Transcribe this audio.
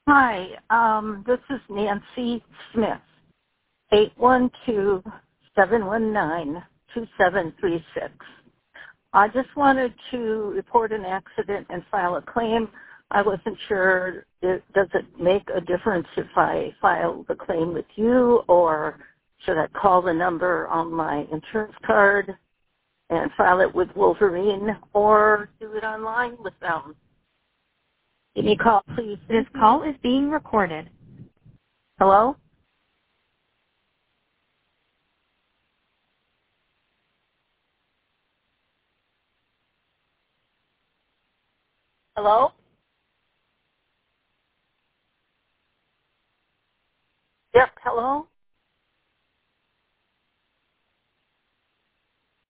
Hi, this is Nancy Smith, 812-719-2736. I just wanted to report an accident and file a claim. I wasn't sure, does it make a difference if I file the claim with you, or should I call the number on my insurance card and file it with Wolverine, or do it online with them? Give me a call, please. This call is being recorded. Hello? Hello? Yep, hello?